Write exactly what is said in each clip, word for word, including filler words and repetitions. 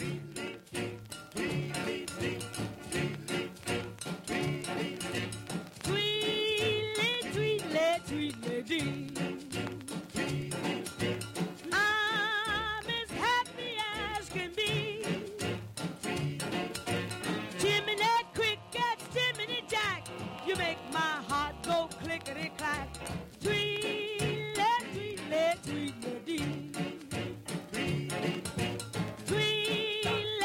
Tweedly, tweedly, tweedly, dee. I'm as happy as can be. Jiminy cricket, Jiminy Jack, you make my heart go clickety clack. Tweedly, tweedly, tweedly, dee. Tweedly,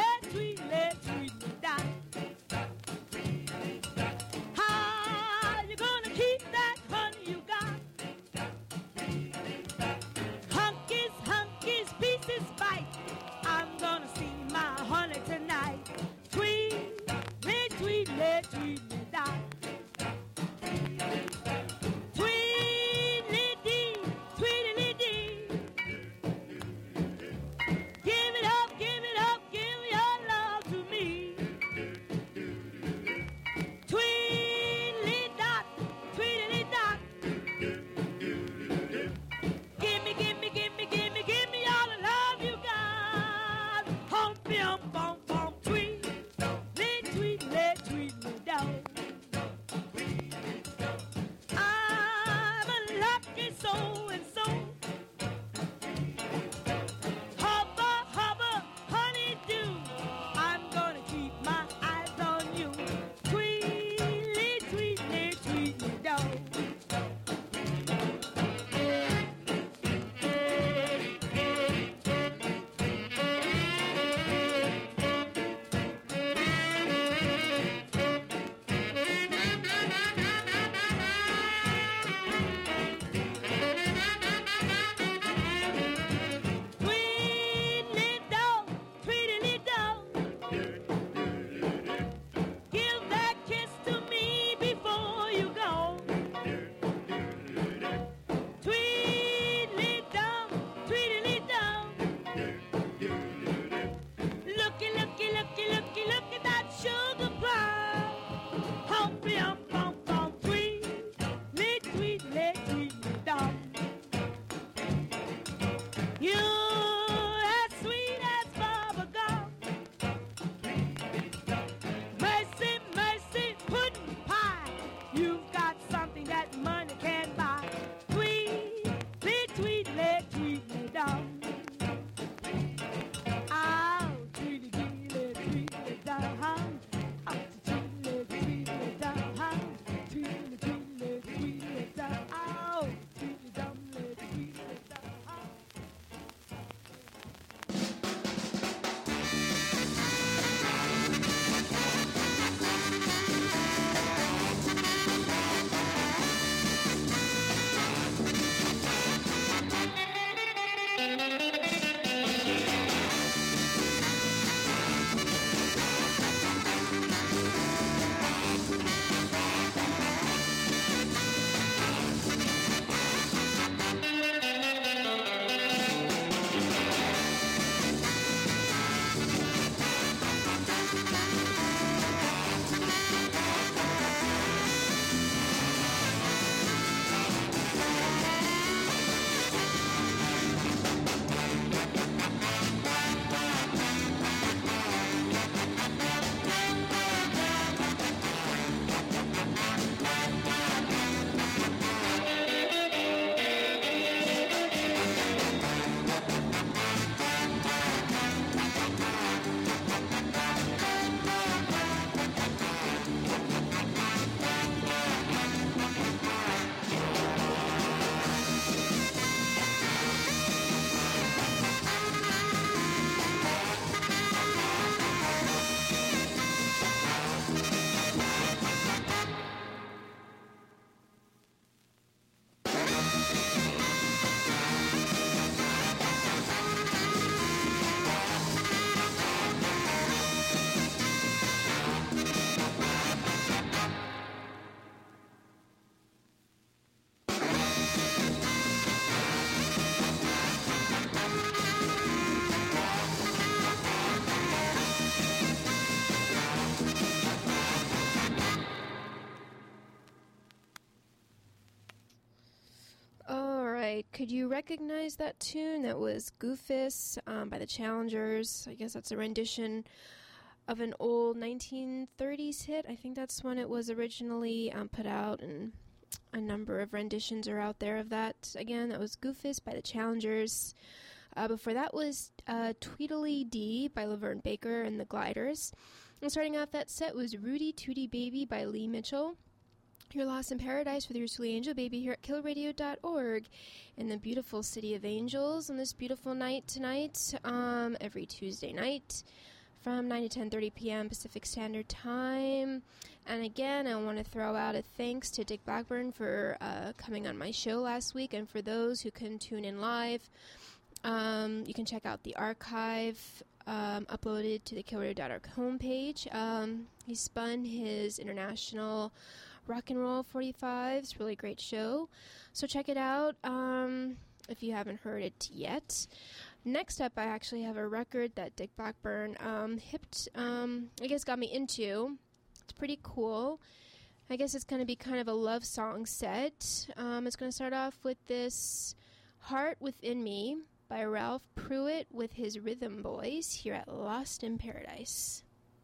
could you recognize that tune? That was Goofus um, by the Challengers. I guess that's a rendition of an old nineteen thirties hit. I think that's when it was originally um, put out, and a number of renditions are out there of that. Again, that was Goofus by the Challengers. Uh, before that was uh, Tweedledee Dee by Laverne Baker and the Gliders. And starting off that set was Rudy Tooty Baby by Lee Mitchell. You're Lost in Paradise with your sweet angel baby here at kill radio dot org in the beautiful city of Angels on this beautiful night tonight, um, every Tuesday night from nine to ten thirty p.m. Pacific Standard Time. And again, I want to throw out a thanks to Dick Blackburn for uh, coming on my show last week, and for those who couldn't tune in live, um, you can check out the archive Um, uploaded to the kill radio dot org homepage. Um, he spun his International Rock and Roll forty-fives. Really great show. So check it out um, if you haven't heard it yet. Next up, I actually have a record that Dick Blackburn um, hipped, um, I guess got me into. It's pretty cool. I guess it's going to be kind of a love song set. Um, it's going to start off with this Heart Within Me by Ralph Pruitt with his Rhythm Boys here at Lost in Paradise.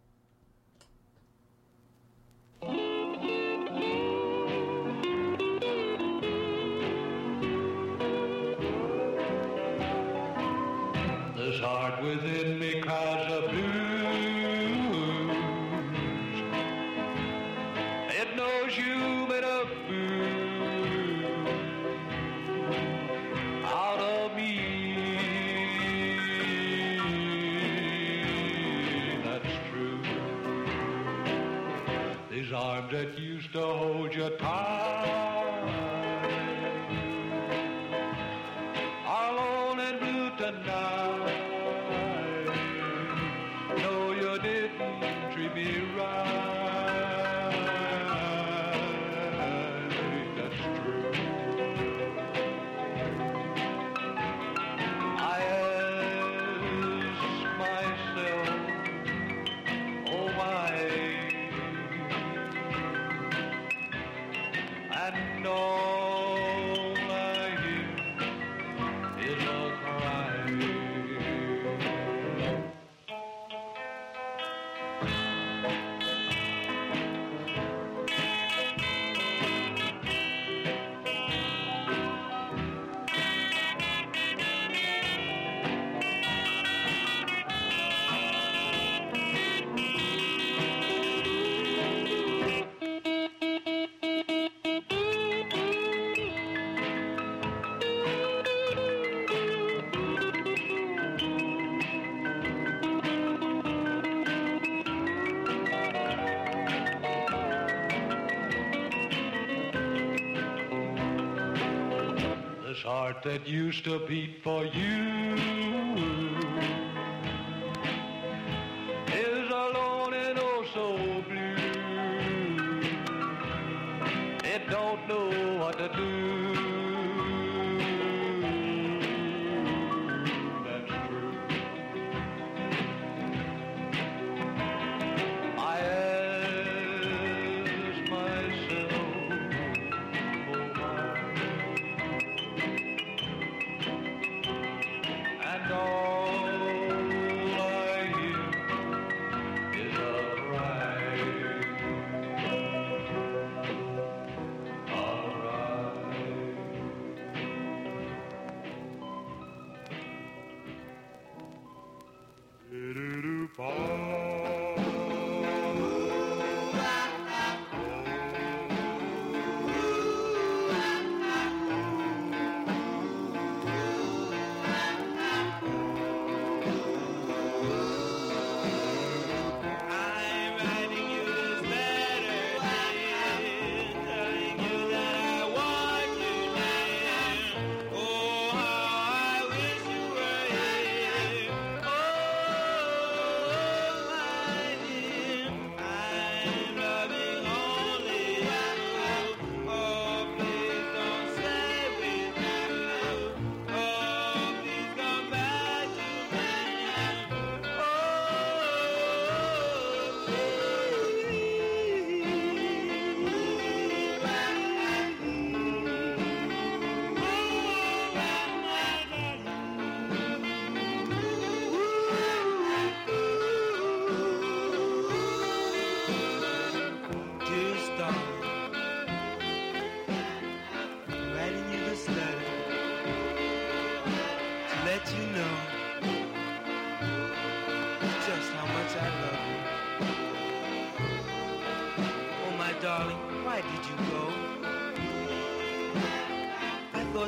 This heart within me cries a blues. It knows you made a fool out of me. These arms that used to hold you tight are alone and blue tonight. No, you didn't treat me right. That's true. I ask myself, oh my, and all I hear is a cry. This heart that used to beat for you is alone and oh so blue. It don't know what to do. That's true. I ask myself, oh my, and all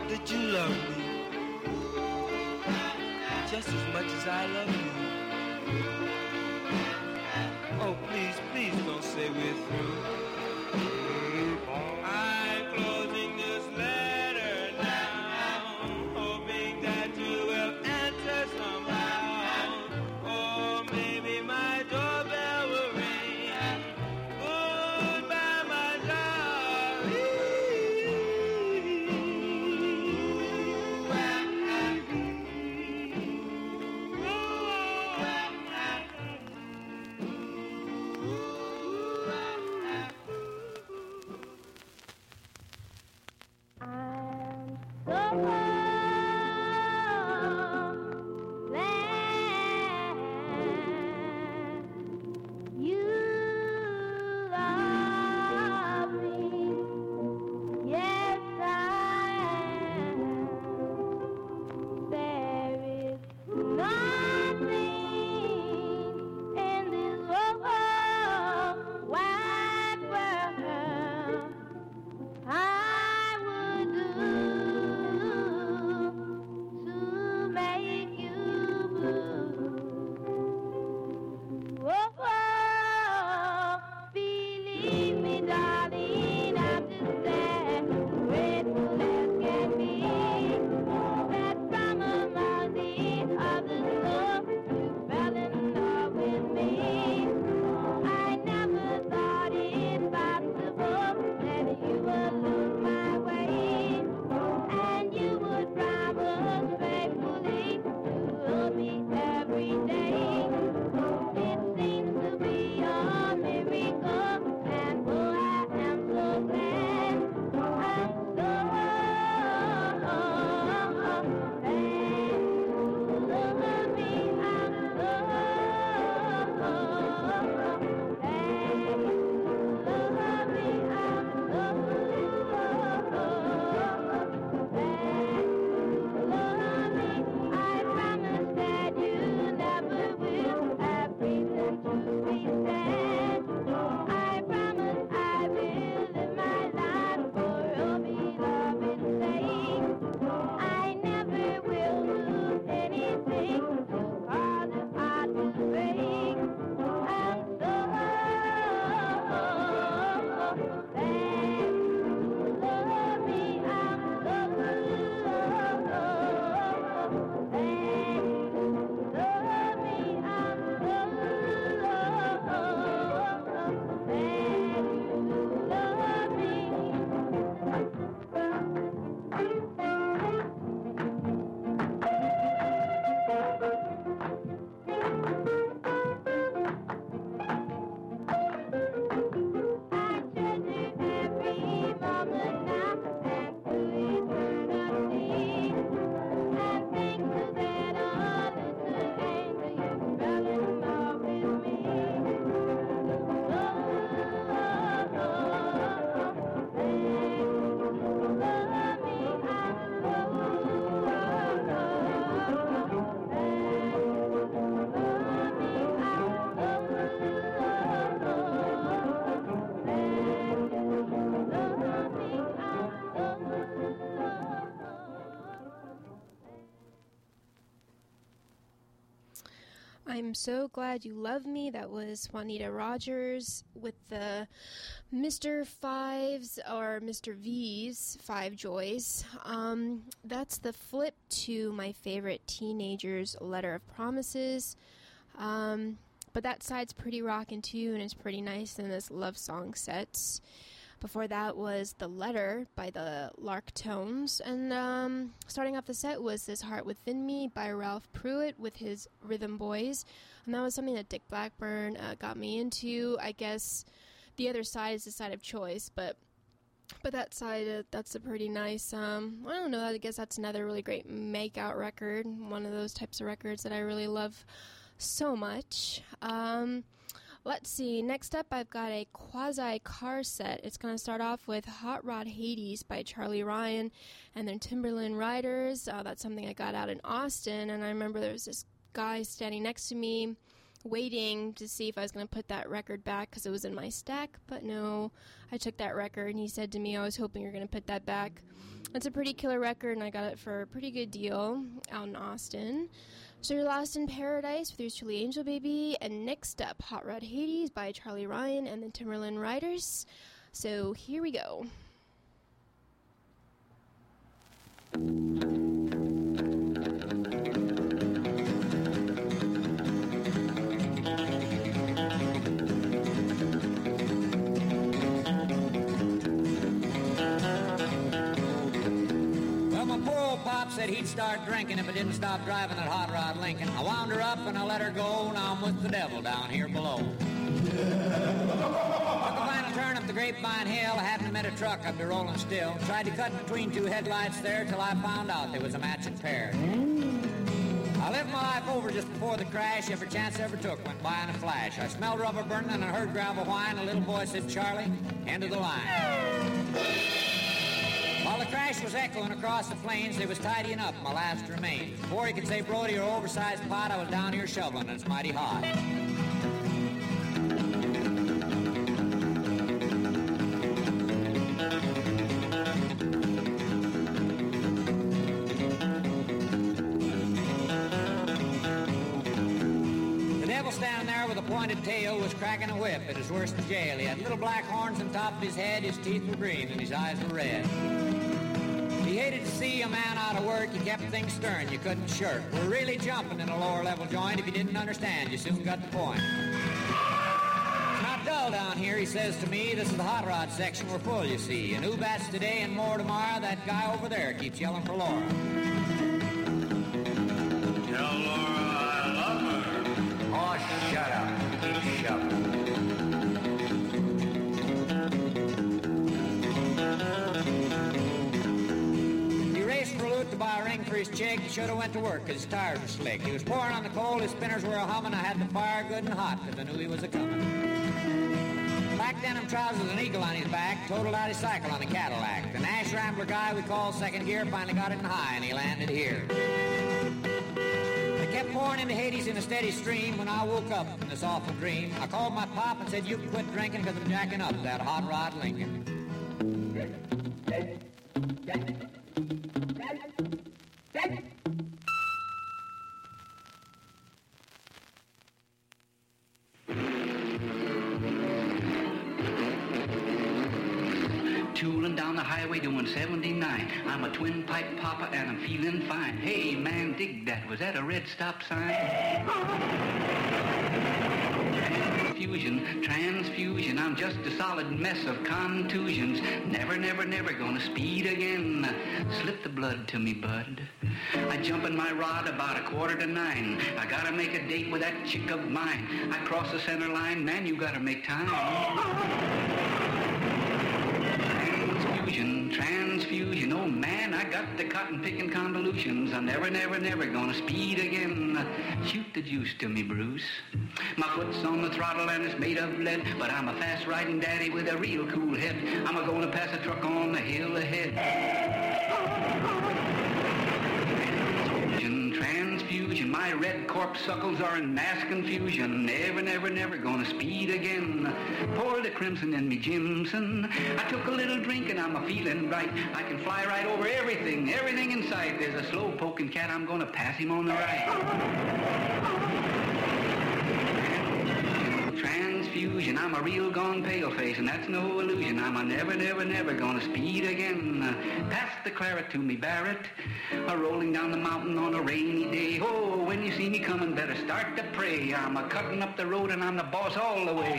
that you love me just as much as I love you. Oh, please, please don't say we're through. I'm closing this letter now, hoping that you will answer somehow. Or maybe my doorbell will ring. Goodbye, my I'm So Glad You Love Me. That was Juanita Rogers with the Mister Fives or Mister V's Five Joys. Um, that's the flip to my favorite Teenagers Letter of Promises. Um, but that side's pretty rockin' too, and it's pretty nice in this love song sets. Before that was The Letter by the Lark Tones. And um, starting off the set was This Heart Within Me by Ralph Pruitt with his Rhythm Boys. And that was something that Dick Blackburn uh, got me into. I guess the other side is the side of choice, but but that side, uh, that's a pretty nice, um, I don't know, I guess that's another really great make-out record. One of those types of records that I really love so much. Um... Let's see, next up I've got a quasi-car set. It's going to start off with Hot Rod Hades by Charlie Ryan and then Timberland Riders. Uh, that's something I got out in Austin, and I remember there was this guy standing next to me waiting to see if I was going to put that record back because it was in my stack, but no, I took that record, and he said to me, I was hoping you're going to put that back. It's a pretty killer record, and I got it for a pretty good deal out in Austin. So you're Lost in Paradise with yours truly, Angel Baby, and next up, Hot Rod Hades by Charlie Ryan and the Timberland Riders. So here we go. Pop said he'd start drinking if I didn't stop driving that hot rod Lincoln. I wound her up and I let her go. Now I'm with the devil down here below. Took a final turn up the Grapevine Hill. I hadn't met a truck up to rolling still. Tried to cut between two headlights there till I found out there was a matching pair. I lived my life over just before the crash. Every chance I ever took went by in a flash. I smelled rubber burning and I heard gravel whine. A little boy said, Charlie, end of the line. While the crash was echoing across the plains, they was tidying up my last remains. Before you could say Brody or oversized pot, I was down here shoveling, and it's mighty hot. The devil standing there with a pointed tail was cracking a whip. It was worse than jail. He had little black horns on top of his head, his teeth were green, and his eyes were red. He hated to see a man out of work. He kept things stern. You couldn't shirk. We're really jumping in a lower level joint. If you didn't understand, you soon got the point. It's not dull down here, he says to me. This is the hot rod section. We're full, you see. And who bats today and more tomorrow? That guy over there keeps yelling for Laura. Tell Laura I love her. Oh, shut up. Keep shoving. To buy a ring for his chick, he should have went to work because his tires were slick. He was pouring on the coal, his spinners were a humming. I had the fire good and hot because I knew he was a-coming. Black denim trousers and eagle on his back, totaled out his cycle on a Cadillac. The Nash Rambler guy we called second gear finally got it in high and he landed here. I kept pouring into Hades in a steady stream when I woke up from this awful dream. I called my pop and said, you can quit drinking because I'm jacking up that hot rod Lincoln. Tooling down the highway doing seventy-nine. I'm a twin pipe papa and I'm feeling fine. Hey man, dig that. Was that a red stop sign? Transfusion, transfusion. I'm just a solid mess of contusions. Never, never, never gonna speed again. Slip the blood to me, bud. I jump in my rod about a quarter to nine. I gotta make a date with that chick of mine. I cross the center line, man, you gotta make time. Transfusion, transfusion, oh man, I got the cotton-picking convolutions. I'm never, never, never gonna speed again. Shoot the juice to me, Bruce. My foot's on the throttle and it's made of lead, but I'm a fast-riding daddy with a real cool head. I'm a-gonna pass a truck on the hill ahead. Transfusion, transfusion, my red corpuscles are in mass confusion. Never, never, never gonna speed again. Pour the crimson in me, Jimson. I took a little drink and I'm a-feeling right. I can fly right over everything, everything in sight. There's a slow-poking cat, I'm gonna pass him on the right. Transfusion, I'm a real gone pale-face, and that's no illusion. I'm a never, never, never gonna speed again. Pass the claret to me, Barrett. A rolling down the mountain on a rainy day. Oh, when you see me coming, better start to pray. I'm a cutting up the road and I'm the boss all the way.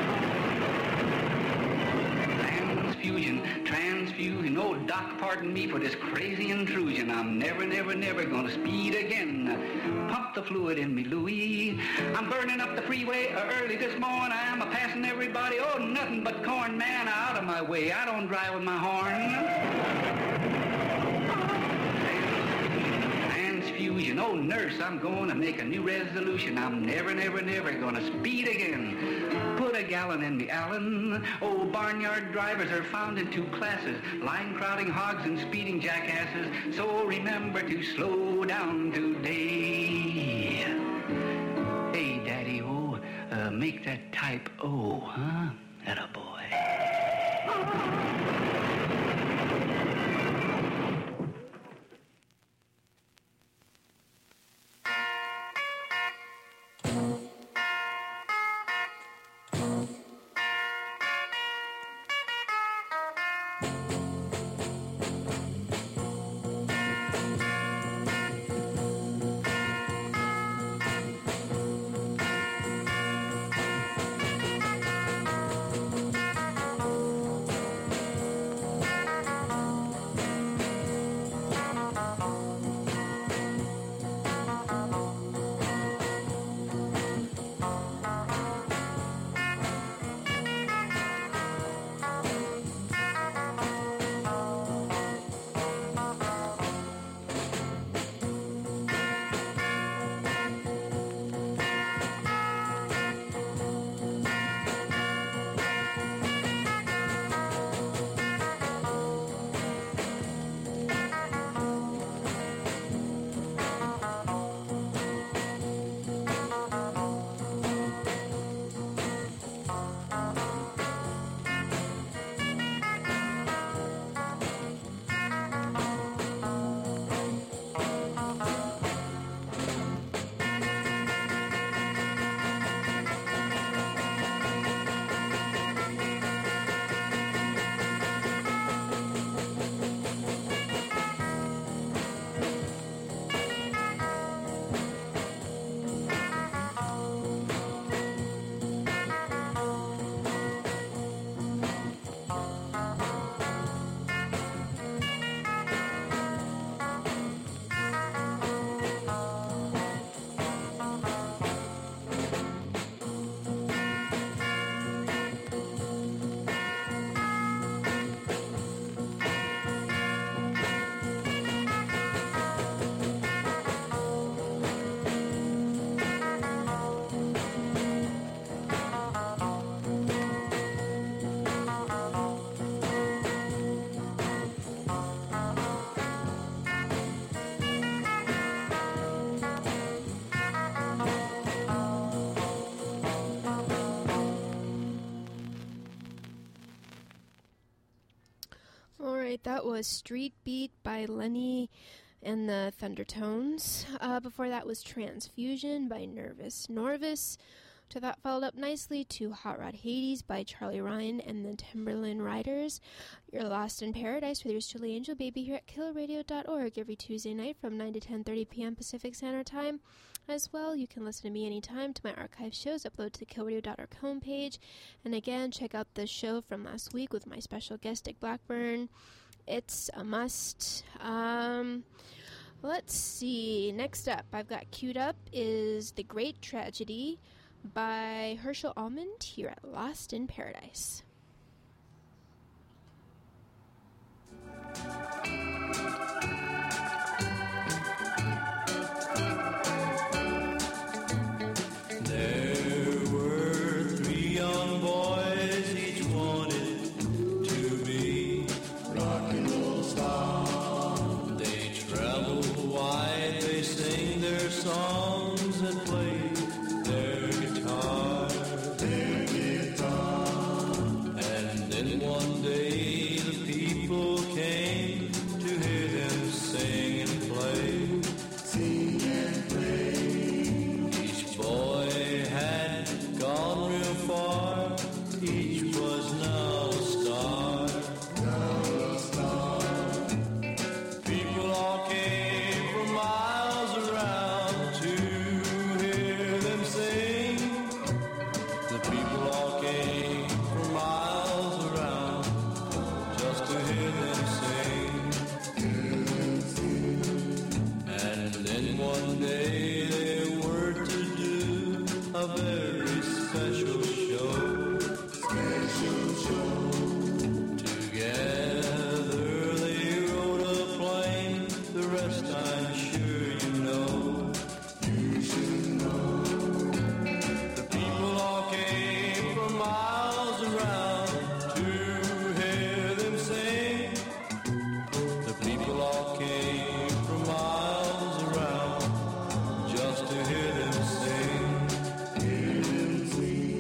Transfusion, transfusion. Oh, Doc, pardon me for this crazy intrusion. I'm never, never, never gonna speed again. Pump the fluid in me, Louie. I'm burning up the freeway early this morning. I'm a-passing everybody. Oh, nothing but corn, man, out of my way. I don't drive with my horn. Transfusion. Oh, nurse, I'm going to make a new resolution. I'm never, never, never gonna speed again. Put a gallon in me, Allen. Oh, barnyard drivers are found in two classes, line crowding hogs and speeding jackasses. So remember to slow down today. Hey, Daddy, oh. make that type O, huh? Attaboy. That was Street Beat by Lenny and the Thundertones. Uh, before that was Transfusion by Nervous Norvis. To that followed up nicely to Hot Rod Hades by Charlie Ryan and the Timberland Riders. You're Lost in Paradise with yours truly, Angel Baby, here at killer radio dot org every Tuesday night from nine to ten thirty p.m. Pacific Standard Time. As well, you can listen to me anytime to my archive shows upload to the kill radio dot org homepage. And again, check out the show from last week with my special guest, Dick Blackburn. It's a must. Um, let's see. Next up, I've got queued up is The Great Tragedy by Herschel Almond here at Lost in Paradise. There were three young boys, each wanted to be rock and roll stars. They travel wide, they sing their songs and play their guitar, their guitar. And then one day the people came to hear them sing and play, sing and play. Each boy had gone real far, each was now a star, now a star. People all came from miles around to hear them sing. The people all came from miles around just to hear them sing. And then one day they were to do a very special show. Special show. Together they rode a plane, the rest I'm sure you know. You should know. The people all came from miles around to hear them sing. The people all came from miles around just to hear them sing. Hear them sing.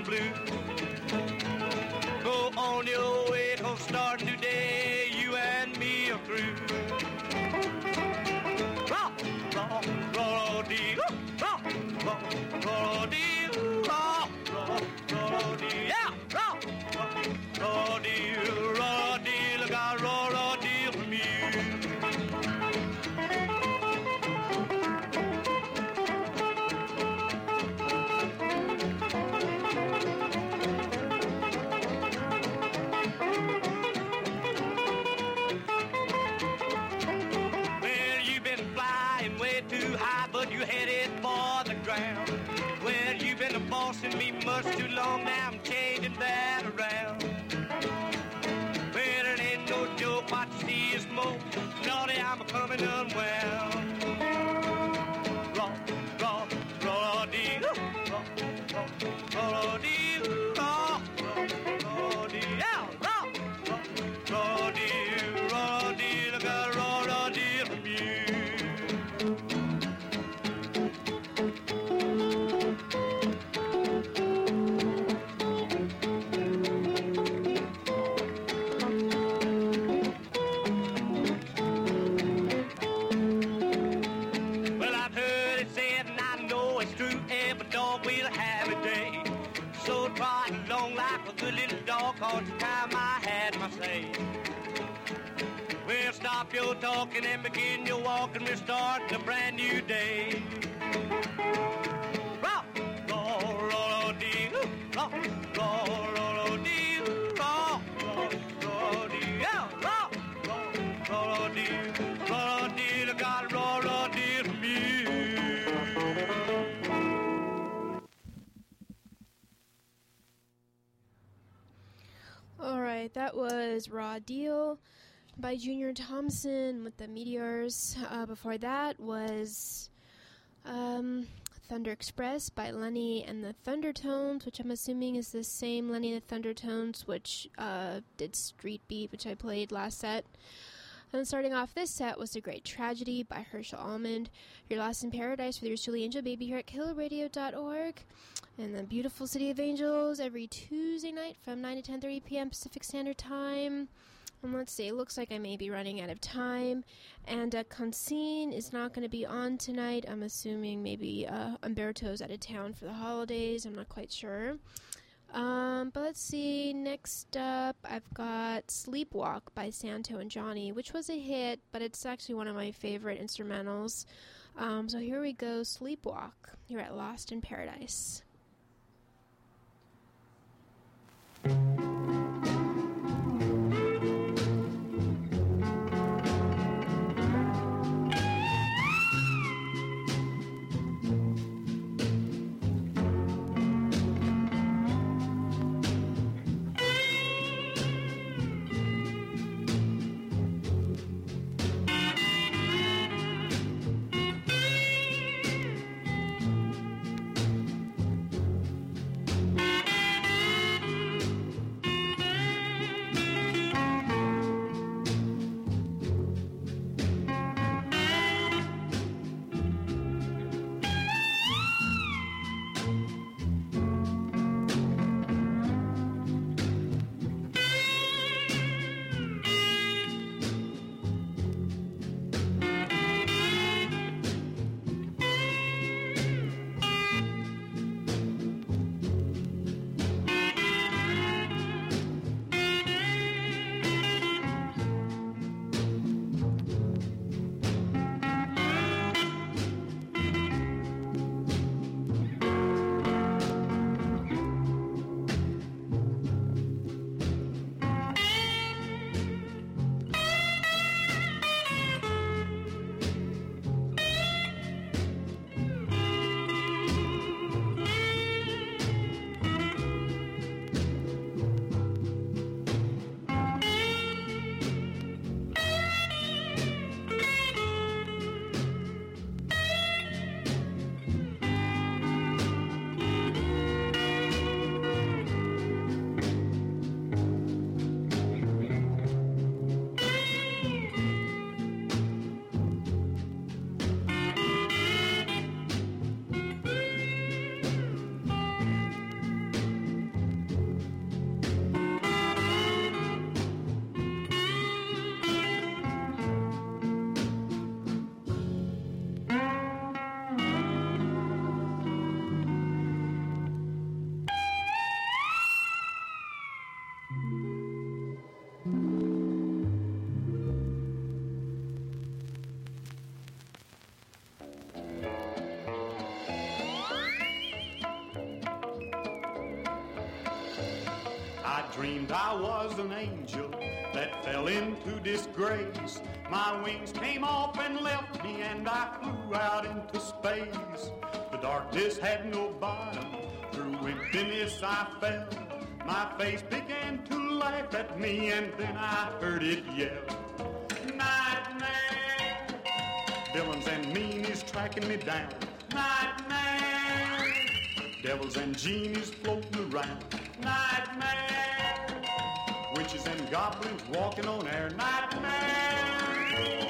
and blue. Go on your way, 'cause starting today, you and me are through. Rock, rock, rock, dee, rock, rock, rock, dee, rock, rock, rock, dee, yeah, rock, rock, rock, dee, rock, dee, look out, rock, rock, dee from you. You headed for the ground. Well, you've been bossing me much too long. Now I'm changing that around. Well, it ain't no joke. What you see is smoke. Naughty, I'm coming unwell. Raw, raw, raw, dee, raw, raw, raw, dee, raw, raw, dee, yeah, raw, raw, raw, dee, raw, dee, look at raw, raw, dee from you. Good little dog, cause the time I had my say. Well, stop your talking and begin your walking. We're starting a brand new day. Rock, roll, roll, dee, rock, roll, roll, dee, rock, roll, dee, yeah, rock, roll, roll, dee, roll, dee, look out, roll, roll, dee from you. Alright, that was Raw Deal by Junior Thompson with the Meteors. Uh, before that was um, Thunder Express by Lenny and the Thundertones, which I'm assuming is the same Lenny and the Thundertones, which uh, did Street Beat, which I played last set. And starting off this set was The Great Tragedy by Herschel Almond. Your Lost in Paradise with yours truly, Angel Baby, here at killer radio dot org. In the beautiful city of Angels, every Tuesday night from nine to ten thirty p.m. Pacific Standard Time. And let's see, it looks like I may be running out of time. And uh, Consine is not going to be on tonight. I'm assuming maybe uh, Umberto's out of town for the holidays. I'm not quite sure. Um, but let's see, next up I've got Sleepwalk by Santo and Johnny, which was a hit, but it's actually one of my favorite instrumentals. Um, so here we go, Sleepwalk, here at Lost in Paradise. dreamed I was an angel that fell into disgrace. My wings came off and left me, and I flew out into space. The darkness had no bottom, through emptiness I fell. My face began to laugh at me, and then I heard it yell. Nightmare, villains and meanies tracking me down. Nightmare, devils and genies floating around. Nightmare, witches and goblins walking on air. Nightmare,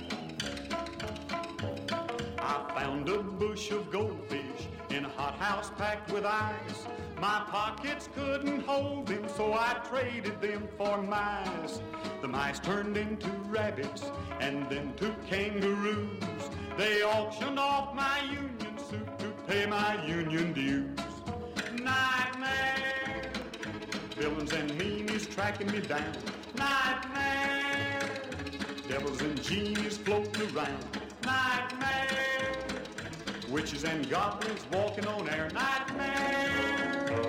I found a bush of goldfish in a hothouse packed with ice. My pockets couldn't hold them, so I traded them for mice. The mice turned into rabbits and then to kangaroos. They auctioned off my union suit to pay my union dues. Nightmare, villains and meanies tracking me down. Nightmare, devils and genies floating around. Nightmare, witches and goblins walking on air. Nightmare,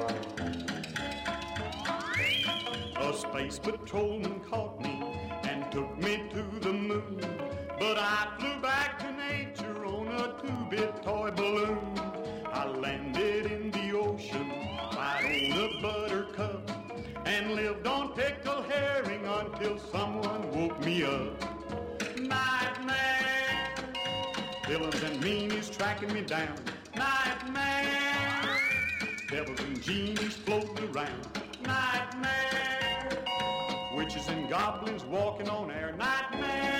a space patrolman caught me and took me to the moon. But I flew back to nature on a two-bit toy balloon. I landed in the ocean, right on a buttercup, and lived on pickled herring until someone woke me up. Nightmare, villains and meanies tracking me down. Nightmare, devils and genies floating around. Nightmare, witches and goblins walking on air. Nightmare.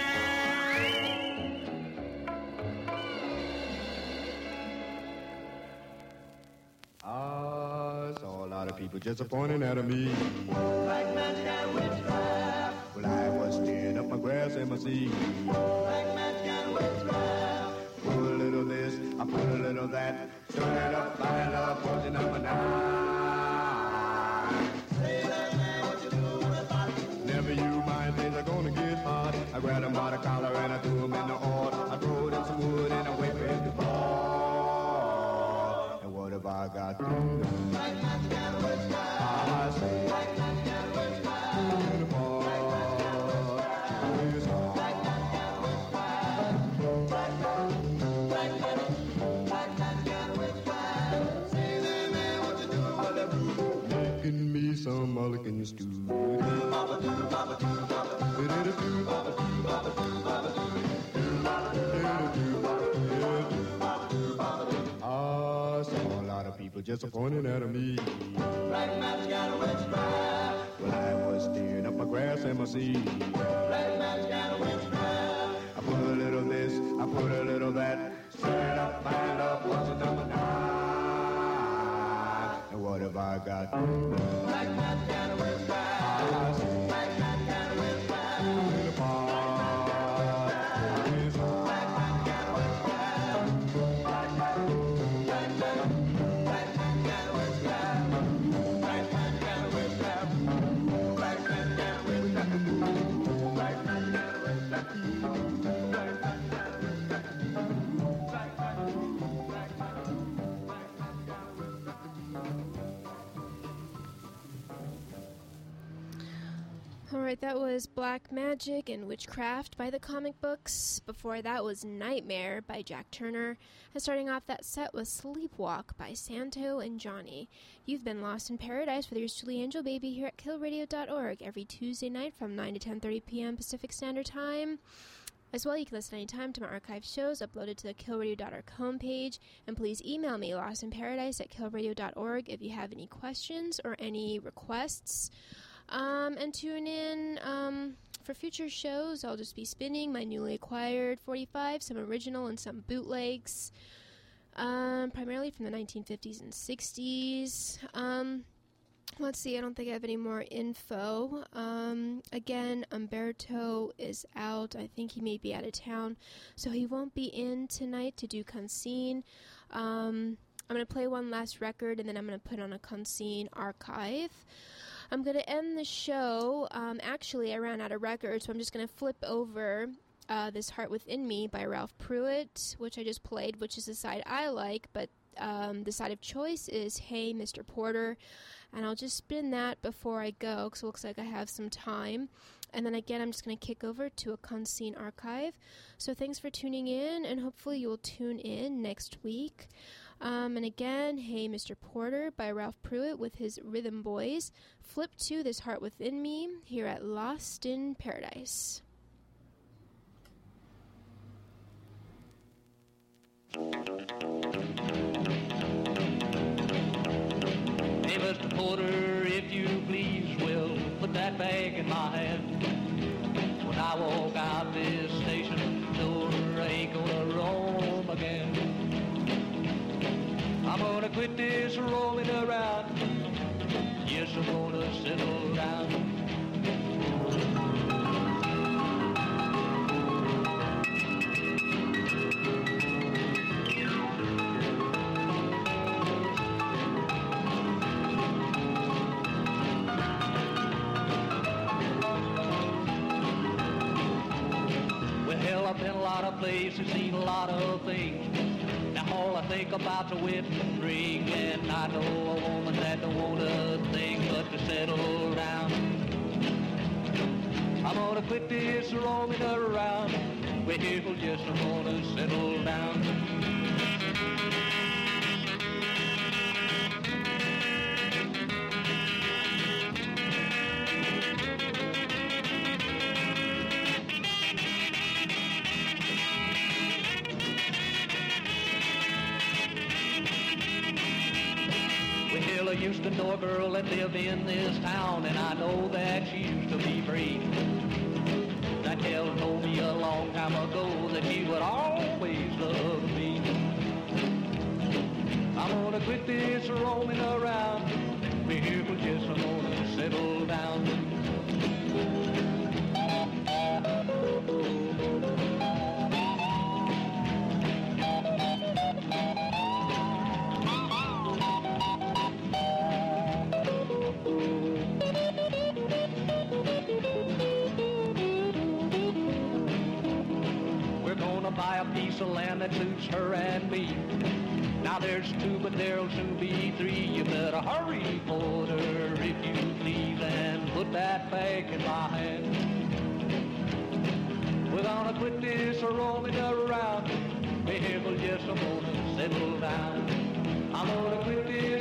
I saw a lot of people just pointing at me. Black man's got witchcraft. Well, I was stirring up my grass and my seed. Black man's got witchcraft. Put a little this, I put a little that. Turn it up, find up, poison number nine. Say that man, what you doing about it? Never you mind, things are gonna get hot. I grabbed him by the collar and I threw him in the oil. I threw it in some wood and I wait for him to fall. And what have I got to do? Black man's got witchcraft. I say, Black man's got witchcraft. beautiful. Black man's got witchcraft. Black man's got witchcraft. Black man, black man, black man's got witchcraft. Say that man, what you doing about that blue? Making me some mulligan stew. Baba doo, baba doo, baba doo. Ba-da-da-doo, Baba doo, baba doo, baba doo. Baba doo, da-da-doo, baba doo, baba doo, baba doo. I saw a lot of people just pointing at me. Black man's got a witchcraft. Well, I was stirring up my grass and my seed. Black man's got a witchcraft. I put a little this, I put a little that. Stir it up, find up, what's the number nine? And what have I got? Black man's got a witchcraft. Black man's got a witchcraft. In the park. It's all Black man's got a witchcraft. Black man, black man, black man's got a witchcraft. Black man's got a witchcraft. Black man's got a witchcraft. Black man's got a witchcraft. Black man's got a Alright, that was Black Magic and Witchcraft by the Comic Books. Before that was Nightmare by Jack Turner. And starting off that set was Sleepwalk by Santo and Johnny. You've been Lost in Paradise with your Julie Angel Baby here at kill radio dot org every Tuesday night from nine to ten thirty p.m. Pacific Standard Time. As well, you can listen anytime to my archive shows uploaded to the kill radio dot org homepage. And please email me, lostinparadise at kill radio dot org, if you have any questions or any requests. Um, and tune in um, for future shows. I'll just be spinning my newly acquired forty-five, some original and some bootlegs, um, primarily from the nineteen fifties and sixties. Um, let's see, I don't think I have any more info. Um, again, Umberto is out. I think he may be out of town, so he won't be in tonight to do Conscene. Um, I'm going to play one last record, and then I'm going to put on a Conscene archive. I'm going to end the show. Um, actually, I ran out of records, so I'm just going to flip over uh, This Heart Within Me by Ralph Pruitt, which I just played, which is a side I like, but Um, the side of choice is Hey, Mister Porter. And I'll just spin that before I go because it looks like I have some time. And then again, I'm just going to kick over to a Conscene archive. So thanks for tuning in, and hopefully you'll tune in next week. Um, and again, Hey, Mister Porter by Ralph Pruitt with his Rhythm Boys. Flip to This Heart Within Me here at Lost in Paradise. Hey, Mister Porter, if you please, will put that bag in my hand. When I walk out this station door, I ain't gonna roam again. I'm gonna quit this roaming around. Yes, I'm gonna settle down. I've been a lot of places, seen a lot of things. Now all I think about's a wedding ring, and I know a woman that don't want a thing but to settle down. I'm gonna quit this roaming around. Well, yes, I'm gonna settle down. I used to know a girl that lived in this town, and I know that she used to be free. That gal told me a long time ago that she would always love me. I'm gonna quit this roaming around. People just I'm gonna settle down. Buy a piece of land that suits her and me. Now there's two, but there'll soon be three. You better hurry, Porter, if you please, and put that bag in my hand. We're gonna quit this roaming around. Well, yes, I'm gonna settle down. I'm gonna quit this